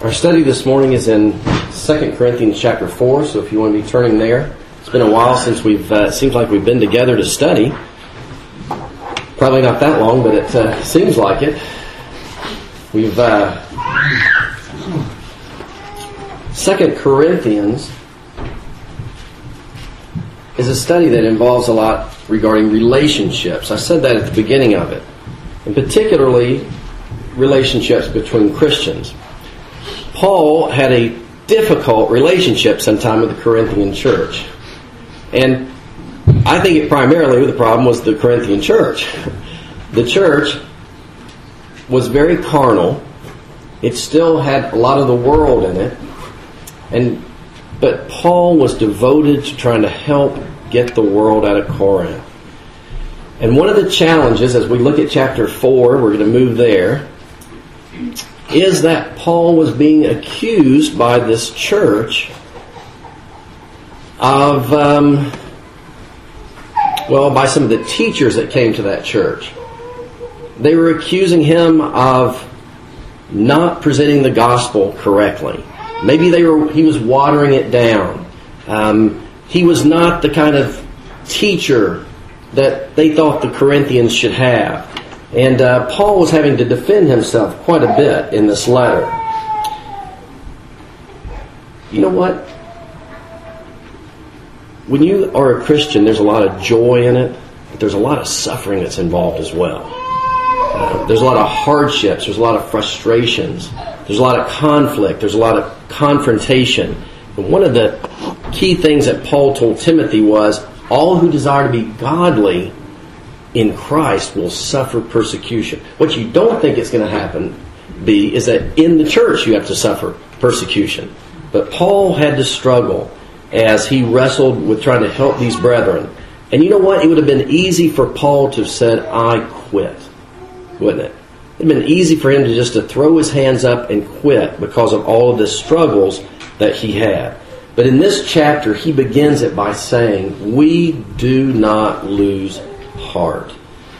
Our study this morning is in 2 Corinthians chapter 4, so if you want to be turning there. It's been a while since it seems like we've been together to study. Probably not that long, but it seems like it. We've 2 Corinthians is a study that involves a lot regarding relationships. I said that at the beginning of it. And particularly relationships between Christians. Paul had a difficult relationship sometime with the Corinthian church. And I think primarily the problem was the Corinthian church. The church was very carnal. It still had a lot of the world in it. But Paul was devoted to trying to help get the world out of Corinth. And one of the challenges, as we look at chapter 4, we're going to move there, is that Paul was being accused by this church of, by some of the teachers that came to that church. They were accusing him of not presenting the gospel correctly. Maybe he was watering it down. He was not the kind of teacher that they thought the Corinthians should have. And Paul was having to defend himself quite a bit in this letter. You know what? When you are a Christian, there's a lot of joy in it, but there's a lot of suffering that's involved as well. There's a lot of hardships, there's a lot of frustrations, there's a lot of conflict, there's a lot of confrontation. And one of the key things that Paul told Timothy was, all who desire to be godly in Christ will suffer persecution. What you don't think is going to happen is that in the church you have to suffer persecution. But Paul had to struggle as he wrestled with trying to help these brethren. And you know what? It would have been easy for Paul to have said, I quit. Wouldn't it? It would have been easy for him to throw his hands up and quit because of all of the struggles that he had. But in this chapter, he begins it by saying, we do not lose heart.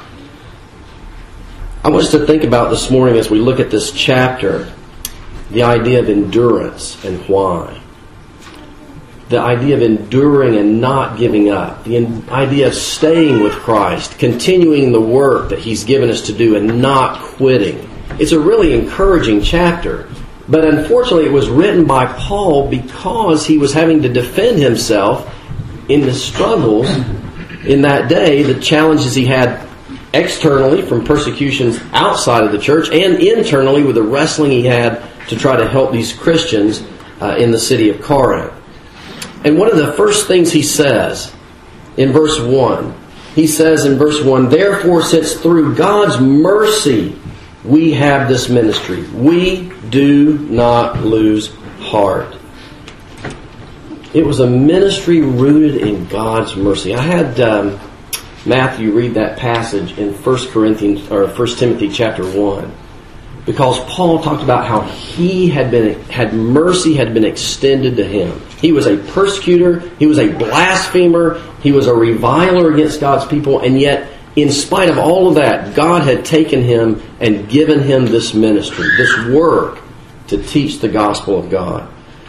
I want us to think about this morning as we look at this chapter, the idea of endurance and why. The idea of enduring and not giving up. The idea of staying with Christ, continuing the work that He's given us to do and not quitting. It's a really encouraging chapter. But unfortunately, it was written by Paul because he was having to defend himself in the struggles in that day, the challenges he had externally from persecutions outside of the church and internally with the wrestling he had to try to help these Christians in the city of Corinth. And one of the first things he says in verse 1, he says in verse 1, therefore, since through God's mercy we have this ministry, we do not lose heart. It was a ministry rooted in God's mercy. I had Matthew read that passage in 1 Timothy chapter 1, because Paul talked about how mercy had been extended to him. He was a persecutor, he was a blasphemer, he was a reviler against God's people, and yet in spite of all of that, God had taken him and given him this ministry, this work to teach the gospel of God.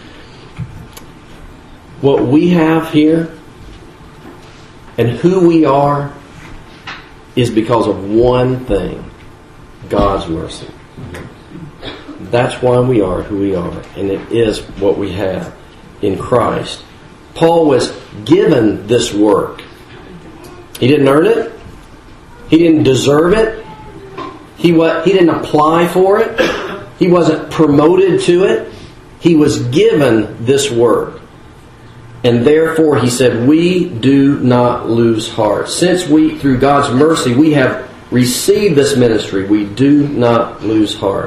What we have here and who we are is because of one thing, God's mercy. That's why we are who we are, and it is what we have in Christ. Paul was given this work. He didn't earn it. He didn't deserve it. He didn't apply for it. He wasn't promoted to it. He was given this work. And therefore, he said, we do not lose heart. Since we, through God's mercy, we have received this ministry, we do not lose heart.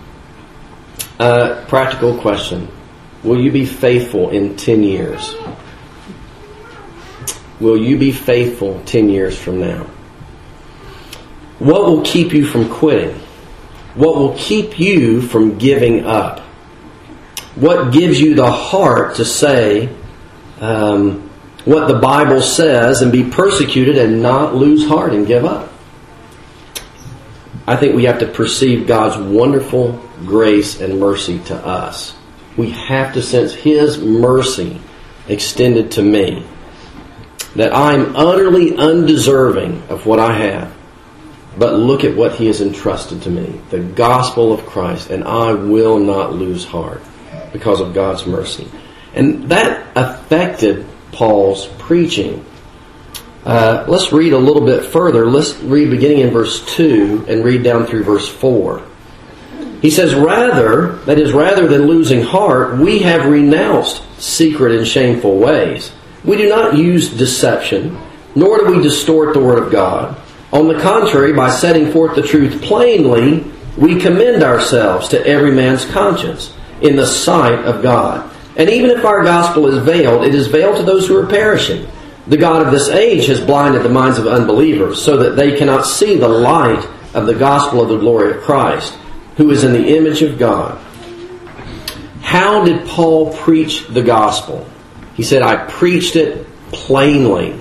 Practical question. Will you be faithful in 10 years? Will you be faithful 10 years from now? What will keep you from quitting? What will keep you from giving up? What gives you the heart to say what the Bible says and be persecuted and not lose heart and give up? I think we have to perceive God's wonderful grace and mercy to us. We have to sense His mercy extended to me. That I'm utterly undeserving of what I have. But look at what He has entrusted to me. The gospel of Christ. And I will not lose heart because of God's mercy. And that affected Paul's preaching. Let's read a little bit further. Let's read beginning in verse 2 and read down through verse 4. He says, rather than losing heart, we have renounced secret and shameful ways. We do not use deception, nor do we distort the word of God. On the contrary, by setting forth the truth plainly, we commend ourselves to every man's conscience in the sight of God. And even if our gospel is veiled, it is veiled to those who are perishing. The God of this age has blinded the minds of unbelievers so that they cannot see the light of the gospel of the glory of Christ, who is in the image of God. How did Paul preach the gospel? He said, I preached it plainly.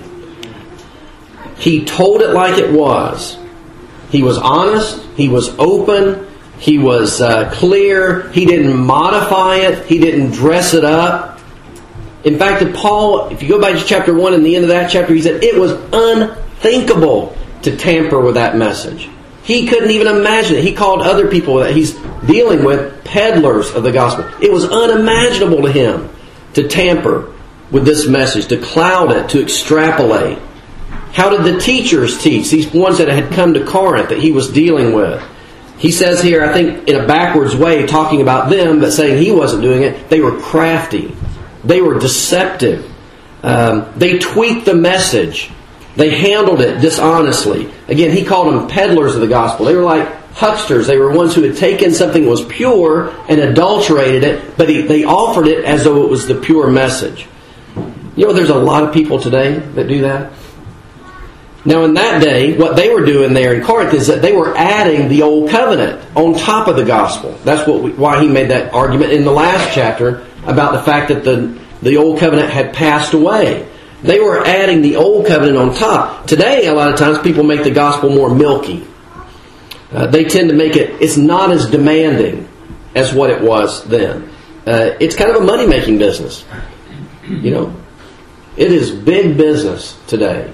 He told it like it was. He was honest. He was open. He was clear. He didn't modify it. He didn't dress it up. In fact, Paul, if you go back to chapter 1 and the end of that chapter, he said it was unthinkable to tamper with that message. He couldn't even imagine it. He called other people that he's dealing with peddlers of the gospel. It was unimaginable to him to tamper with this message, to cloud it, to extrapolate. How did the teachers teach? These ones that had come to Corinth that he was dealing with. He says here, I think in a backwards way, talking about them, but saying he wasn't doing it, they were crafty. They were deceptive. They tweaked the message. They handled it dishonestly. Again, he called them peddlers of the gospel. They were like hucksters. They were ones who had taken something that was pure and adulterated it, but they offered it as though it was the pure message. You know, there's a lot of people today that do that. Now, in that day, what they were doing there in Corinth is that they were adding the old covenant on top of the gospel. That's why he made that argument in the last chapter about the fact that the old covenant had passed away. They were adding the old covenant on top. Today, a lot of times, people make the gospel more milky. They tend to make it's not as demanding as what it was then. It's kind of a money-making business. You know, it is big business today.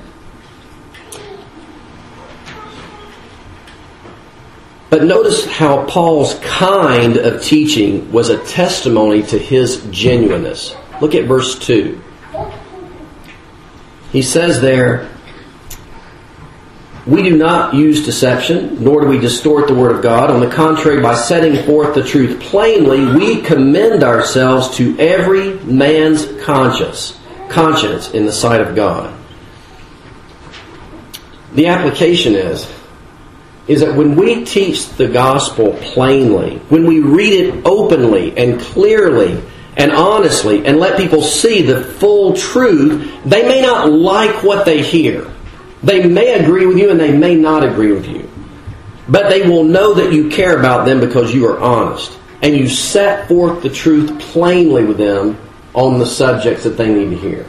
But notice how Paul's kind of teaching was a testimony to his genuineness. Look at verse 2. He says there, we do not use deception, nor do we distort the word of God. On the contrary, by setting forth the truth plainly, we commend ourselves to every man's conscience in the sight of God. The application is that when we teach the gospel plainly, when we read it openly and clearly and honestly and let people see the full truth, they may not like what they hear. They may agree with you and they may not agree with you. But they will know that you care about them because you are honest. And you set forth the truth plainly with them on the subjects that they need to hear.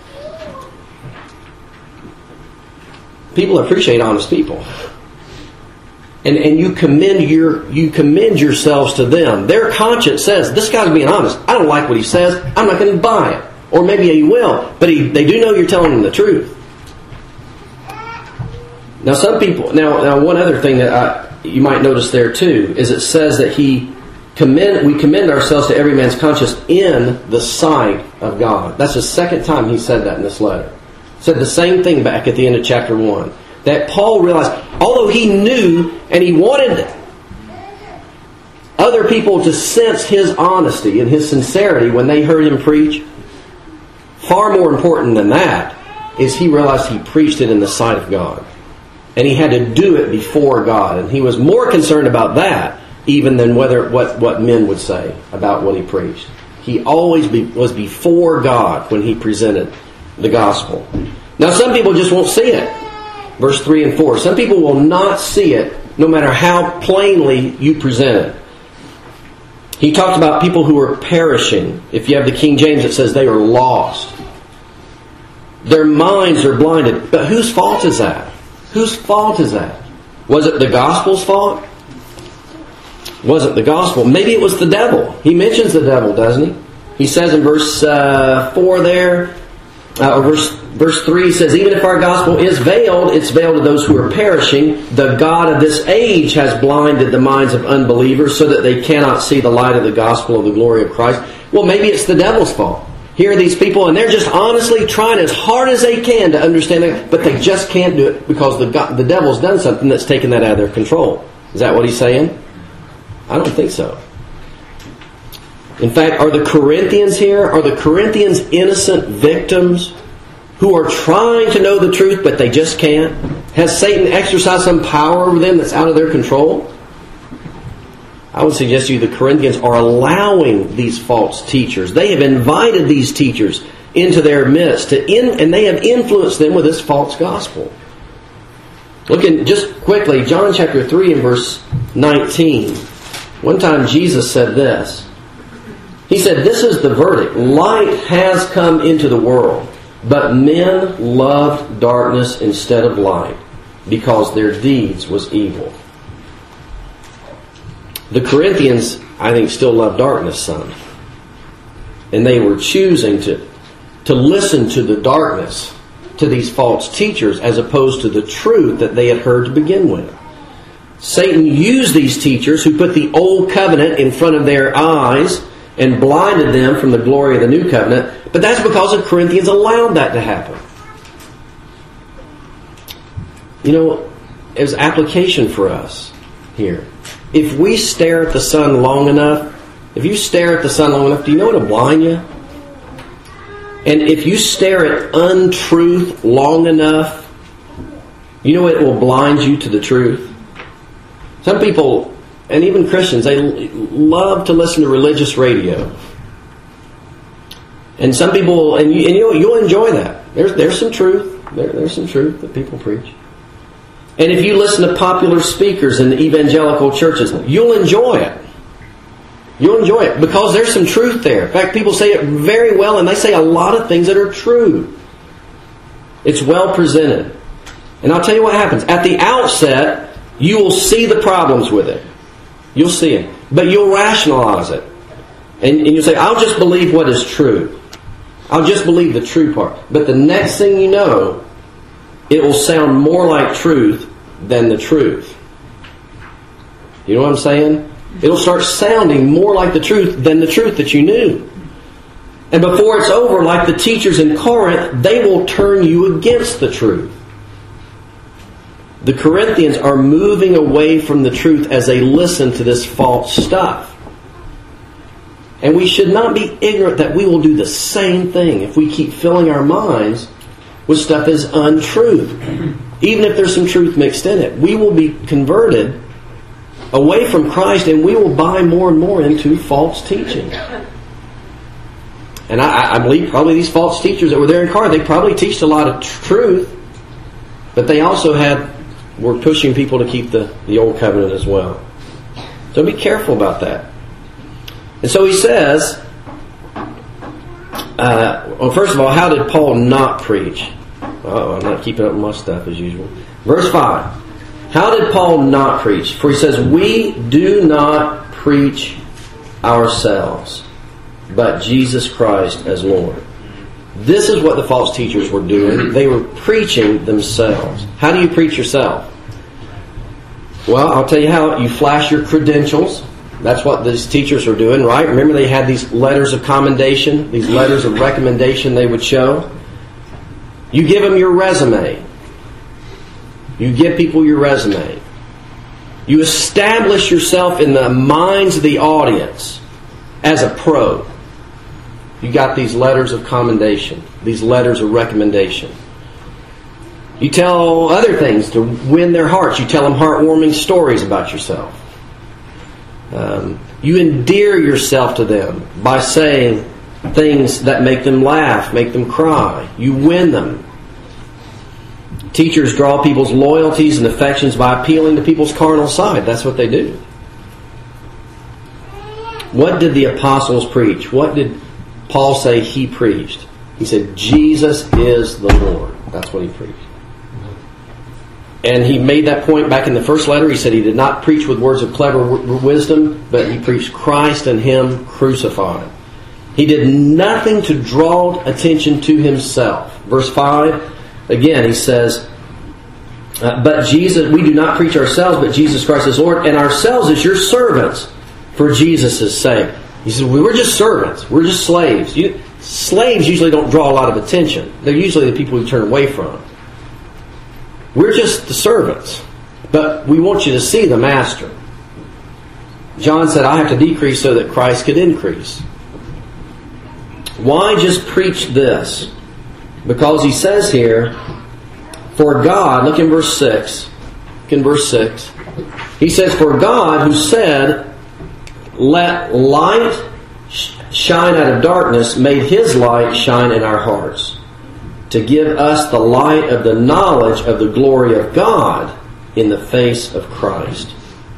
People appreciate honest people. And you commend yourselves to them. Their conscience says, this guy's being honest. I don't like what he says. I'm not going to buy it. Or maybe he will. But they do know you're telling them the truth. Now some people... Now one other thing that you might notice there too is it says that we commend ourselves to every man's conscience in the sight of God. That's the second time he said that in this letter. Said the same thing back at the end of chapter 1. That Paul realized, although he knew and he wanted other people to sense his honesty and his sincerity when they heard him preach, far more important than that is he realized he preached it in the sight of God. And he had to do it before God. And he was more concerned about that even than what men would say about what he preached. He always was before God when he presented the gospel. Now some people just won't see it. Verse 3 and 4. Some people will not see it no matter how plainly you present it. He talked about people who are perishing. If you have the King James, it says they are lost. Their minds are blinded. But whose fault is that? Whose fault is that? Was it the gospel's fault? Wasn't the gospel. Maybe it was the devil. He mentions the devil, doesn't he? He says in verse 4 there, verse 3 says, even if our gospel is veiled, it's veiled to those who are perishing. The God of this age has blinded the minds of unbelievers so that they cannot see the light of the gospel of the glory of Christ. Well, maybe it's the devil's fault. Here are these people, and they're just honestly trying as hard as they can to understand it, but they just can't do it because the devil's done something that's taken that out of their control. Is that what he's saying? I don't think so. In fact, are the Corinthians here? Are the Corinthians innocent victims who are trying to know the truth, but they just can't? Has Satan exercised some power over them that's out of their control? I would suggest to you the Corinthians are allowing these false teachers. They have invited these teachers into their midst, and they have influenced them with this false gospel. Look in just quickly, John chapter 3 and verse 19. One time Jesus said this. He said, this is the verdict. Light has come into the world, but men loved darkness instead of light, because their deeds was evil. The Corinthians, I think, still love darkness some. And they were choosing to listen to the darkness, to these false teachers, as opposed to the truth that they had heard to begin with. Satan used these teachers who put the old covenant in front of their eyes and blinded them from the glory of the new covenant. But that's because the Corinthians allowed that to happen. You know, there's application for us here. If we stare at the sun long enough, if you stare at the sun long enough, do you know it'll blind you? And if you stare at untruth long enough, you know it will blind you to the truth. Some people, and even Christians, they love to listen to religious radio. And some people, and you'll enjoy that. There's some truth. There's some truth that people preach. And if you listen to popular speakers in the evangelical churches, you'll enjoy it. You'll enjoy it because there's some truth there. In fact, people say it very well, and they say a lot of things that are true. It's well presented. And I'll tell you what happens. At the outset, you will see the problems with it. You'll see it. But you'll rationalize it. And you'll say, I'll just believe what is true. I'll just believe the true part. But the next thing you know, it will sound more like truth than the truth. You know what I'm saying? It'll start sounding more like the truth than the truth that you knew. And before it's over, like the teachers in Corinth, they will turn you against the truth. The Corinthians are moving away from the truth as they listen to this false stuff. And we should not be ignorant that we will do the same thing if we keep filling our minds with stuff as untruth. Even if there's some truth mixed in it. We will be converted away from Christ, and we will buy more and more into false teaching. And I believe probably these false teachers that were there in Corinth, they probably teached a lot of truth, but they also were pushing people to keep the old covenant as well. So be careful about that. And so he says, well, first of all, how did Paul not preach? I'm not keeping up with my stuff as usual. Verse 5. How did Paul not preach? For he says, we do not preach ourselves, but Jesus Christ as Lord. This is what the false teachers were doing. They were preaching themselves. How do you preach yourself? Well, I'll tell you how. You flash your credentials. That's what these teachers are doing, right? Remember they had these letters of commendation, these letters of recommendation they would show. You give them your resume. You give people your resume. You establish yourself in the minds of the audience as a pro. You got these letters of commendation, these letters of recommendation. You tell other things to win their hearts. You tell them heartwarming stories about yourself. You endear yourself to them by saying things that make them laugh, make them cry. You win them. Teachers draw people's loyalties and affections by appealing to people's carnal side. That's what they do. What did the apostles preach? What did Paul say he preached? He said, Jesus is the Lord. That's what he preached. And he made that point back in the first letter. He said he did not preach with words of clever wisdom, but he preached Christ and Him crucified. He did nothing to draw attention to himself. Verse 5, again, he says, but Jesus, we do not preach ourselves, but Jesus Christ is Lord, and ourselves as your servants for Jesus' sake. He says, we're just servants. We're just slaves. Slaves usually don't draw a lot of attention. They're usually the people we turn away from. We're just the servants. But we want you to see the Master. John said, I have to decrease so that Christ could increase. Why just preach this? Because he says here, for God, look in verse 6. Look in verse 6. He says, for God who said, let light shine out of darkness, made His light shine in our hearts, to give us the light of the knowledge of the glory of God in the face of Christ.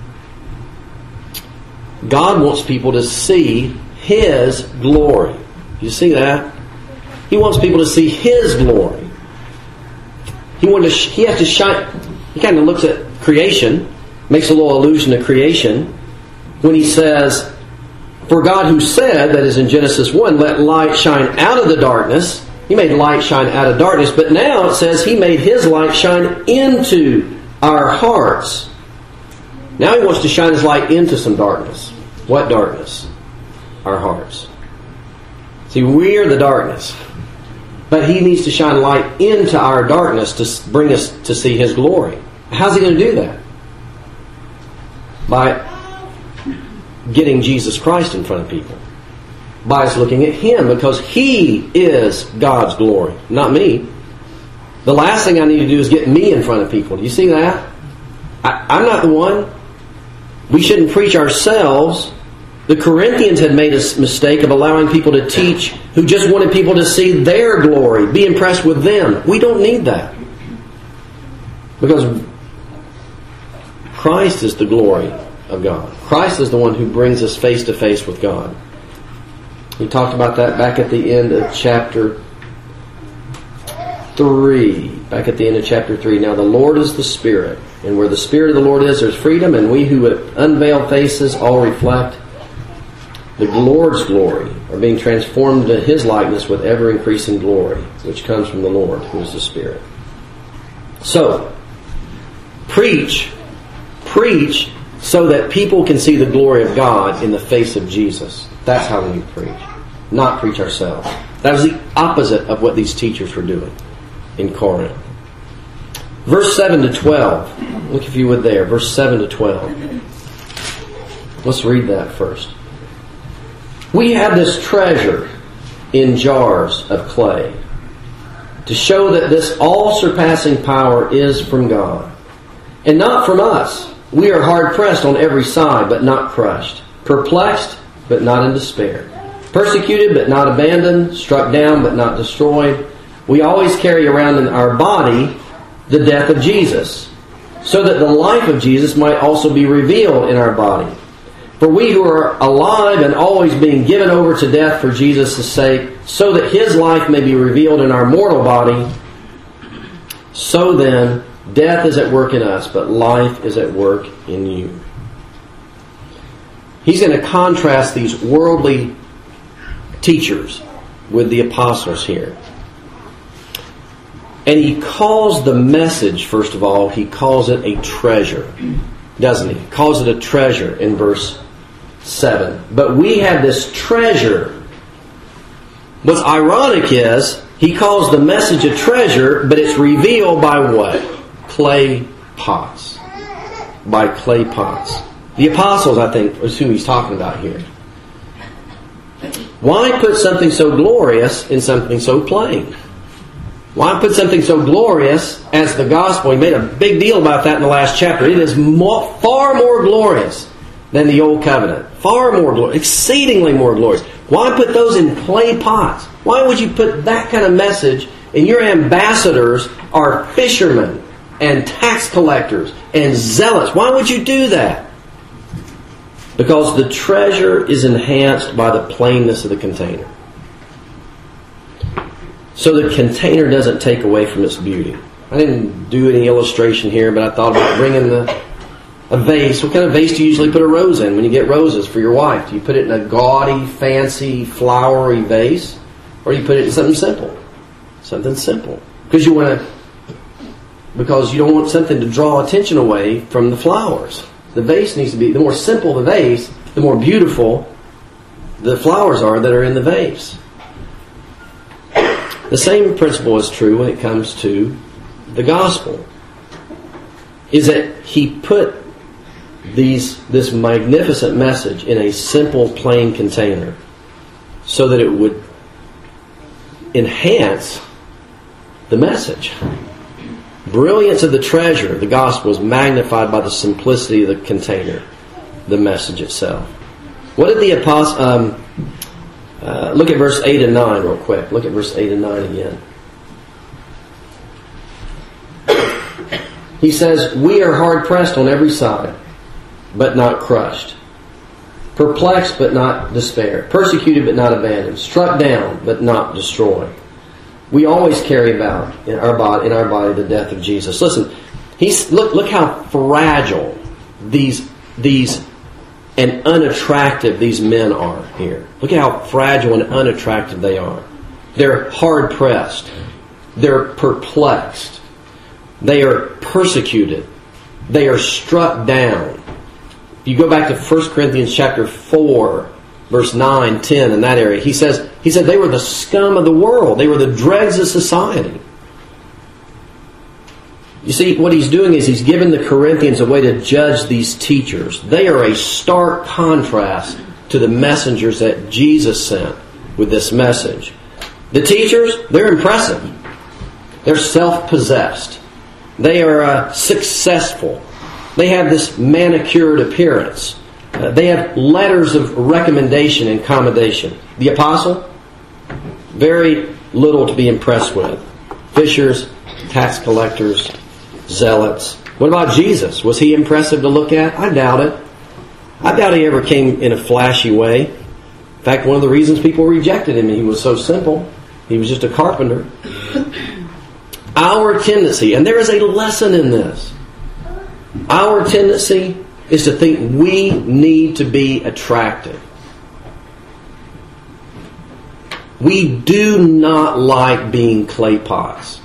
God wants people to see His glory. You see that? He wants people to see His glory. He has to shine. He kind of looks at creation, makes a little allusion to creation, when he says, for God who said, that is in Genesis 1, let light shine out of the darkness. He made light shine out of darkness. But now it says He made His light shine into our hearts. Now He wants to shine His light into some darkness. What darkness? Our hearts. See, we are the darkness. But He needs to shine light into our darkness to bring us to see His glory. How's He going to do that? By getting Jesus Christ in front of people. By us looking at Him, because He is God's glory, not me. The last thing I need to do is get me in front of people. Do you see that? I'm not the one. We shouldn't preach ourselves. The Corinthians had made a mistake of allowing people to teach who just wanted people to see their glory, be impressed with them. We don't need that. Because Christ is the glory of God. Christ is the one who brings us face to face with God. We talked about that back at the end of chapter 3. Back at the end of chapter 3. Now the Lord is the Spirit, and where the Spirit of the Lord is, there's freedom, and we who with unveiled faces all reflect the Lord's glory are being transformed to His likeness with ever-increasing glory, which comes from the Lord, who is the Spirit. So, preach so that people can see the glory of God in the face of Jesus. That's how we preach. Not preach ourselves. That was the opposite of what these teachers were doing in Corinth. Verse 7 to 12. Look if you would there. Verse 7 to 12. Let's read that first. We have this treasure in jars of clay to show that this all-surpassing power is from God and not from us. We are hard-pressed on every side, but not crushed. Perplexed, but not in despair. Persecuted, but not abandoned. Struck down, but not destroyed. We always carry around in our body the death of Jesus, so that the life of Jesus might also be revealed in our body. For we who are alive and always being given over to death for Jesus' sake, so that His life may be revealed in our mortal body, so then death is at work in us, but life is at work in you. He's going to contrast these worldly teachers with the apostles here. And he calls the message, first of all, he calls it a treasure. Doesn't he? He calls it a treasure in verse 7. But we have this treasure. What's ironic is, he calls the message a treasure, but it's revealed by what? Clay pots. By clay pots. The apostles, I think, is who he's talking about here. Why put something so glorious in something so plain? Why put something so glorious as the gospel? He made a big deal about that in the last chapter. It is far more glorious than the old covenant. Far more glorious. Exceedingly more glorious. Why put those in clay pots? Why would you put that kind of message? And your ambassadors are fishermen and tax collectors and zealots. Why would you do that? Because the treasure is enhanced by the plainness of the container. So the container doesn't take away from its beauty. I didn't do any illustration here, but I thought about bringing a vase. What kind of vase do you usually put a rose in when you get roses for your wife? Do you put it in a gaudy, fancy, flowery vase? Or do you put it in something simple? Something simple. Because you don't want something to draw attention away from the flowers. The vase needs to be, the more simple the vase, the more beautiful the flowers are that are in the vase. The same principle is true when it comes to the gospel. Is that he put this magnificent message in a simple, plain container so that it would enhance the message. Brilliance of the treasure, the gospel, is magnified by the simplicity of the container, the message itself. What did the apostle... look at verse 8 and 9 real quick. Look at verse 8 and 9 again. He says, "We are hard-pressed on every side, but not crushed. Perplexed, but not despaired. Persecuted, but not abandoned. Struck down, but not destroyed. We always carry about in our body the death of Jesus." Listen, look how fragile these and unattractive these men are here. Look at how fragile and unattractive they are. They're hard-pressed. They're perplexed. They are persecuted. They are struck down. You go back to 1 Corinthians chapter 4, verse 9, 10, in that area. He said they were the scum of the world. They were the dregs of society. You see, what he's doing is he's given the Corinthians a way to judge these teachers. They are a stark contrast to the messengers that Jesus sent with this message. The teachers, they're impressive. They're self-possessed. They are successful. They have this manicured appearance. They have letters of recommendation and commendation. The apostle, very little to be impressed with. Fishers, tax collectors, zealots. What about Jesus? Was he impressive to look at? I doubt it. I doubt he ever came in a flashy way. In fact, one of the reasons people rejected him, he was so simple. He was just a carpenter. Our tendency, and there is a lesson in this, our tendency is to think we need to be attractive. We do not like being clay pots.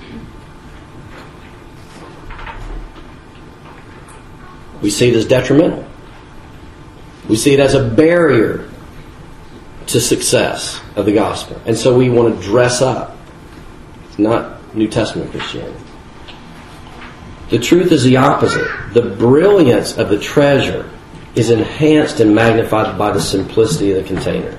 We see it as detrimental. We see it as a barrier to success of the gospel. And so we want to dress up. It's not New Testament Christianity. The truth is the opposite. The brilliance of the treasure is enhanced and magnified by the simplicity of the container.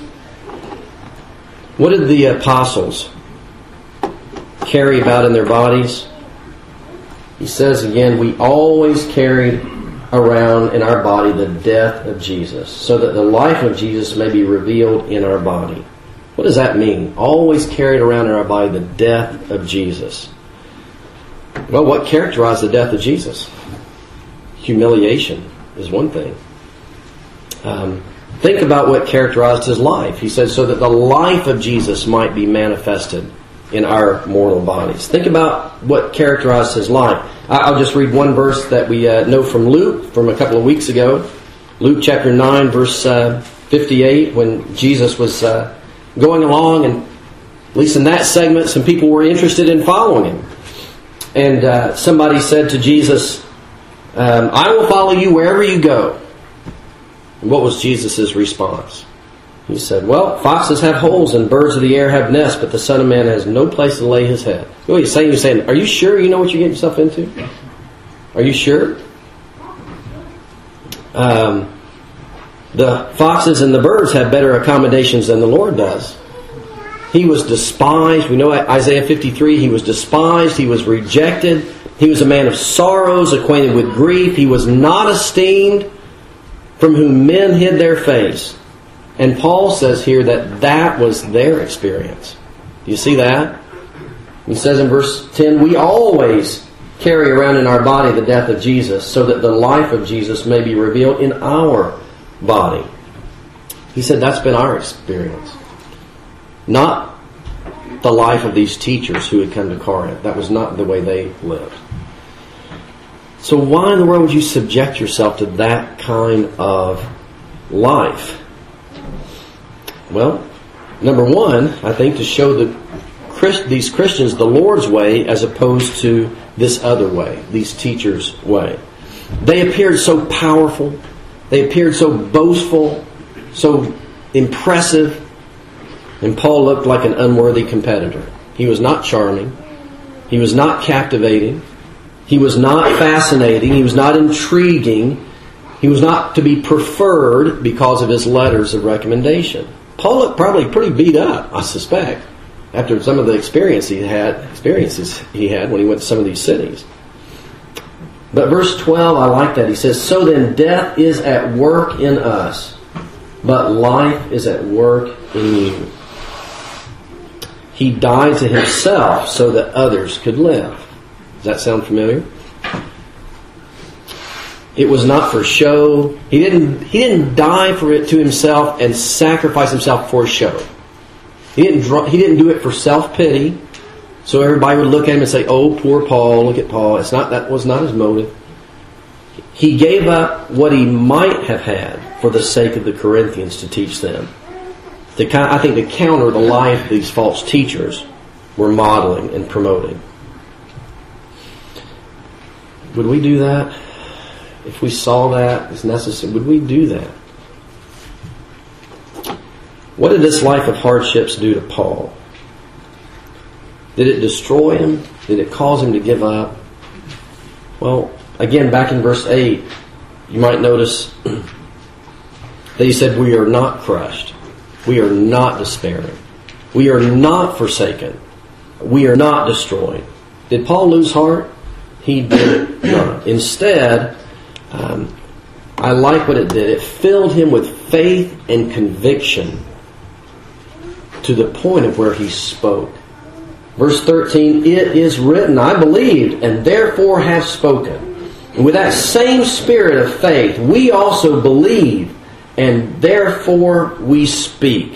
What did the apostles carry about in their bodies? He says again, we always carried around in our body the death of Jesus, so that the life of Jesus may be revealed in our body. What does that mean? Always carried around in our body the death of Jesus. Well, what characterized the death of Jesus? Humiliation is one thing. Think about what characterized his life. He said, so that the life of Jesus might be manifested in our mortal bodies. Think about what characterized his life. I'll just read one verse that we know from Luke from a couple of weeks ago. Luke chapter 9, verse 58, when Jesus was going along, and at least in that segment, some people were interested in following him. And somebody said to Jesus, I will follow you wherever you go. And what was Jesus' response? He said, well, foxes have holes and birds of the air have nests, but the Son of Man has no place to lay his head. You know what he's saying? He's saying, are you sure you know what you're getting yourself into? Are you sure? The foxes and the birds have better accommodations than the Lord does. He was despised. We know Isaiah 53, he was despised, he was rejected. He was a man of sorrows, acquainted with grief. He was not esteemed, from whom men hid their face. And Paul says here that was their experience. Do you see that? He says in verse 10, we always carry around in our body the death of Jesus, so that the life of Jesus may be revealed in our body. He said that's been our experience. Not the life of these teachers who had come to Corinth. That was not the way they lived. So why in the world would you subject yourself to that kind of life? Well, number one, I think to show these Christians the Lord's way as opposed to this other way, these teachers' way. They appeared so powerful. They appeared so boastful, so impressive. And Paul looked like an unworthy competitor. He was not charming. He was not captivating. He was not fascinating. He was not intriguing. He was not to be preferred because of his letters of recommendation. Paul looked probably pretty beat up, I suspect, after some of the experiences he had when he went to some of these cities. But verse 12, I like that. He says, "So then death is at work in us, but life is at work in you." He died to himself so that others could live. Does that sound familiar? It was not for show. He didn't die for it to himself and sacrifice himself for show. He didn't do it for self-pity, so everybody would look at him and say, "Oh, poor Paul, look at Paul." That was not his motive. He gave up what he might have had for the sake of the Corinthians to teach them. I think to counter the life these false teachers were modeling and promoting. Would we do that? If we saw that as necessary, would we do that? What did this life of hardships do to Paul? Did it destroy him? Did it cause him to give up? Well, again, back in verse 8, you might notice that he said, "We are not crushed. We are not despairing. We are not forsaken. We are not destroyed." Did Paul lose heart? He did not. Instead, I like what it did. It filled him with faith and conviction to the point of where he spoke. Verse 13, "It is written, I believed, and therefore have spoken. And with that same spirit of faith, we also believe, and therefore we speak."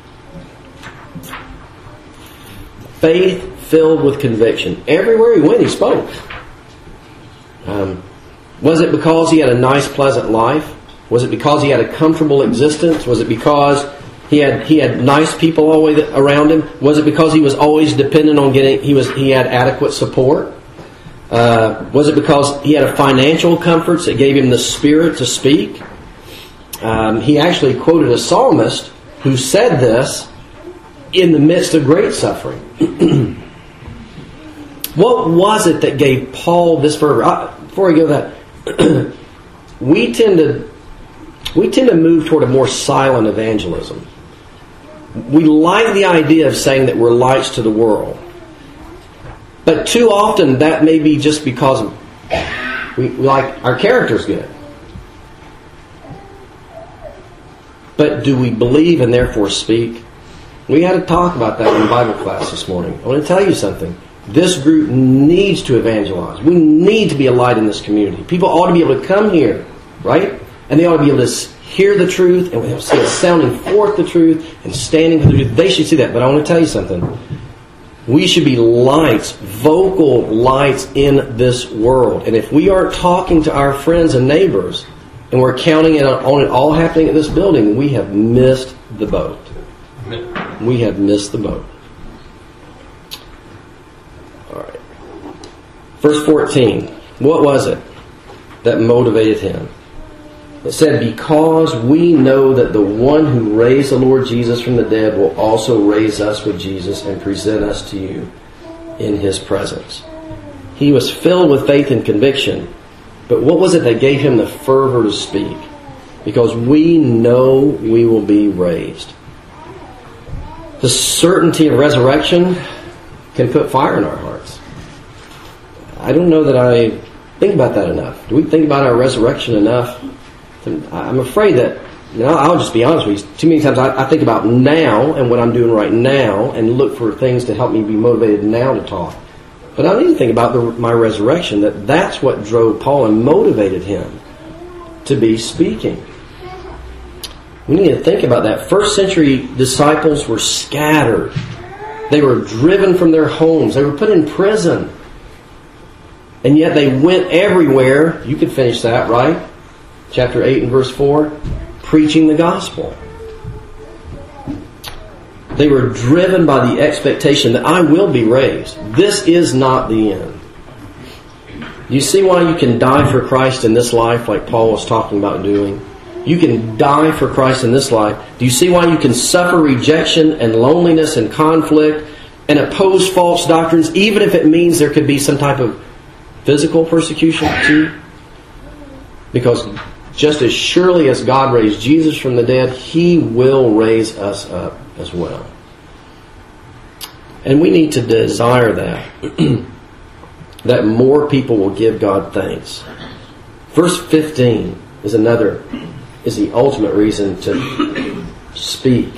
Faith filled with conviction. Everywhere he went, he spoke. Was it because he had a nice, pleasant life? Was it because he had a comfortable existence? Was it because he had nice people always around him? Was it because he was always dependent on he had adequate support? Was it because he had a financial comforts that gave him the spirit to speak? He actually quoted a psalmist who said this in the midst of great suffering. What was it that gave Paul this fervor? Before I go to that, we tend to move toward a more silent evangelism. We like the idea of saying that we're lights to the world. But too often that may be just because we like our character's good. But do we believe and therefore speak? We had to talk about that in Bible class this morning. I want to tell you something. This group needs to evangelize. We need to be a light in this community. People ought to be able to come here, right? And they ought to be able to hear the truth, and we have to see it sounding forth the truth and standing for the truth. They should see that. But I want to tell you something. We should be lights, vocal lights in this world. And if we aren't talking to our friends and neighbors, and we're counting on it all happening at this building, we have missed the boat. We have missed the boat. All right. Verse 14. What was it that motivated him? It said, "Because we know that the one who raised the Lord Jesus from the dead will also raise us with Jesus and present us to you in His presence." He was filled with faith and conviction. But what was it that gave him the fervor to speak? Because we know we will be raised. The certainty of resurrection can put fire in our hearts. I don't know that I think about that enough. Do we think about our resurrection enough? I'm afraid that, I'll just be honest with you, too many times I think about now and what I'm doing right now and look for things to help me be motivated now to talk. But I need to think about my resurrection, that's what drove Paul and motivated him to be speaking. We need to think about that. First century disciples were scattered. They were driven from their homes. They were put in prison. And yet they went everywhere. You could finish that, right? Chapter 8 and verse 4. Preaching the gospel. They were driven by the expectation that I will be raised. This is not the end. You see why you can die for Christ in this life, like Paul was talking about doing? You can die for Christ in this life. Do you see why you can suffer rejection and loneliness and conflict and oppose false doctrines, even if it means there could be some type of physical persecution too? Because just as surely as God raised Jesus from the dead, He will raise us up as well. And we need to desire that. That more people will give God thanks. Verse 15 is the ultimate reason to speak.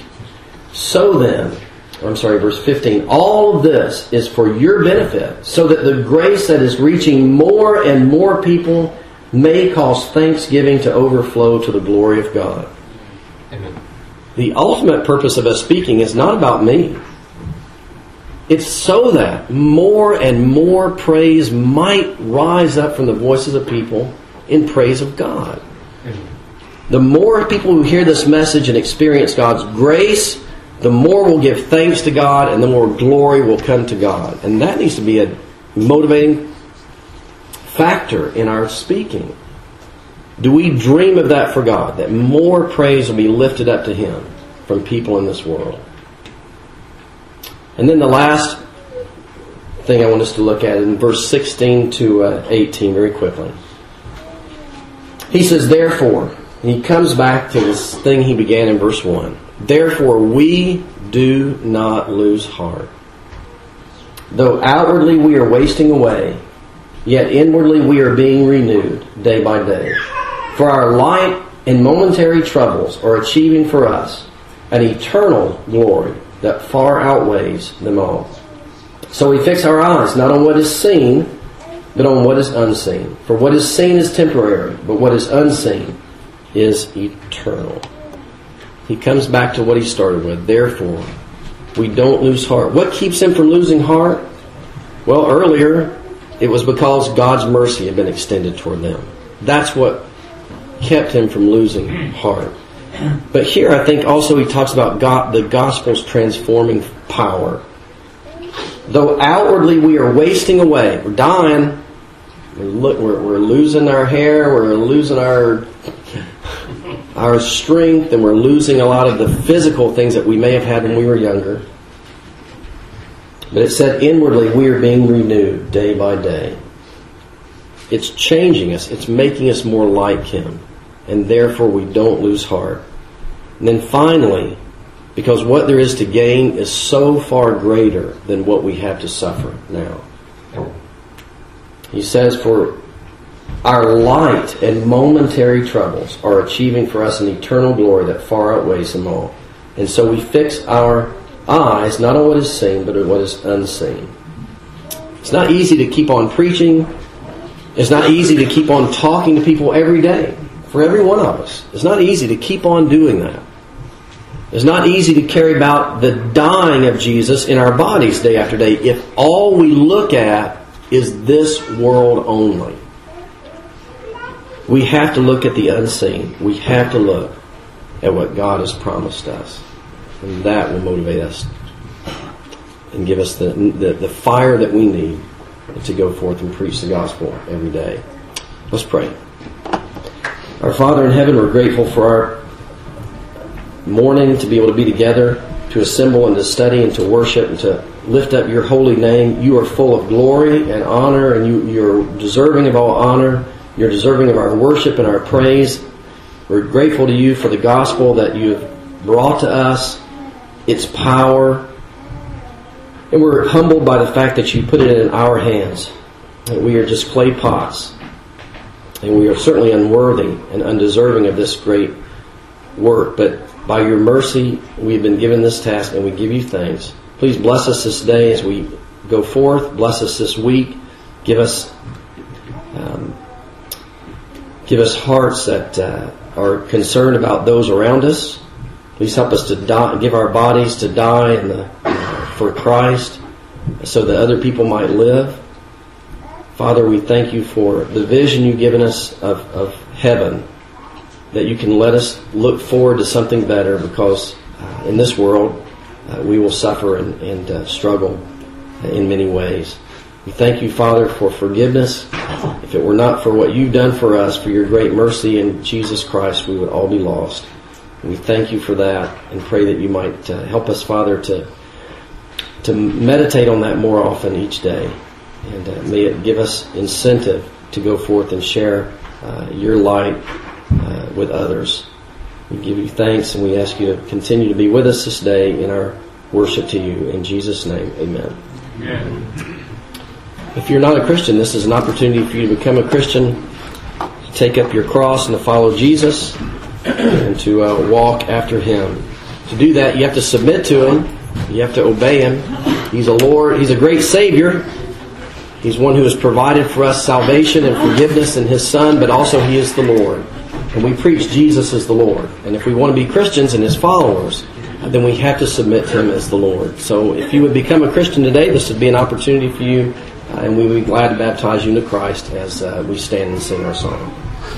Verse 15. All of this is for your benefit, so that the grace that is reaching more and more people may cause thanksgiving to overflow to the glory of God. Amen. The ultimate purpose of us speaking is not about me. It's so that more and more praise might rise up from the voices of people in praise of God. The more people who hear this message and experience God's grace, the more we'll give thanks to God and the more glory will come to God. And that needs to be a motivating factor in our speaking. Do we dream of that for God? That more praise will be lifted up to Him from people in this world. And then the last thing I want us to look at in verse 16 to 18 very quickly. He says, therefore, and he comes back to this thing he began in verse 1. Therefore we do not lose heart. Though outwardly we are wasting away, yet inwardly we are being renewed day by day. For our light and momentary troubles are achieving for us an eternal glory that far outweighs them all. So we fix our eyes not on what is seen, but on what is unseen. For what is seen is temporary, but what is unseen is eternal. He comes back to what he started with. Therefore, we don't lose heart. What keeps him from losing heart? Well, earlier, it was because God's mercy had been extended toward them. That's what kept him from losing heart. But here I think also he talks about God, the gospel's transforming power. Though outwardly we are wasting away, we're dying, we're losing our hair, we're losing our strength, and we're losing a lot of the physical things that we may have had when we were younger. But it said inwardly we are being renewed day by day. It's changing us. It's making us more like Him. And therefore we don't lose heart. And then finally, because what there is to gain is so far greater than what we have to suffer now. He says, for our light and momentary troubles are achieving for us an eternal glory that far outweighs them all. And so we fix our eyes not on what is seen, but on what is unseen. It's not easy to keep on preaching. It's not easy to keep on talking to people every day. For every one of us. It's not easy to keep on doing that. It's not easy to carry about the dying of Jesus in our bodies day after day if all we look at is this world only. We have to look at the unseen. We have to look at what God has promised us. And that will motivate us and give us the fire that we need to go forth and preach the gospel every day. Let's pray. Our Father in heaven, we're grateful for our morning to be able to be together, to assemble and to study and to worship and to lift up your holy name. You are full of glory and honor, and you're deserving of all honor. You're deserving of our worship and our praise. We're grateful to you for the gospel that you've brought to us, its power. And we're humbled by the fact that you put it in our hands. That we are just clay pots. And we are certainly unworthy and undeserving of this great work. But by your mercy, we've been given this task, and we give you thanks. Please bless us this day as we go forth. Bless us this week. Give us hearts that are concerned about those around us. Please help us to die, give our bodies to die, and for Christ so that other people might live. Father, we thank you for the vision you've given us of heaven, that you can let us look forward to something better, because in this world we will suffer and struggle in many ways. We thank you, Father, for forgiveness. If it were not for what you've done for us, for your great mercy in Jesus Christ, we would all be lost. And we thank you for that and pray that you might help us, Father, to meditate on that more often each day. And may it give us incentive to go forth and share your light with others. We give you thanks, and we ask you to continue to be with us this day in our worship to you. In Jesus' name, amen. Amen. If you're not a Christian, this is an opportunity for you to become a Christian, to take up your cross and to follow Jesus, and to walk after Him. To do that, you have to submit to Him. You have to obey Him. He's a Lord. He's a great Savior. He's one who has provided for us salvation and forgiveness in His Son, but also He is the Lord. And we preach Jesus as the Lord. And if we want to be Christians and His followers, then we have to submit to Him as the Lord. So if you would become a Christian today, this would be an opportunity for you, and we would be glad to baptize you into Christ as we stand and sing our song.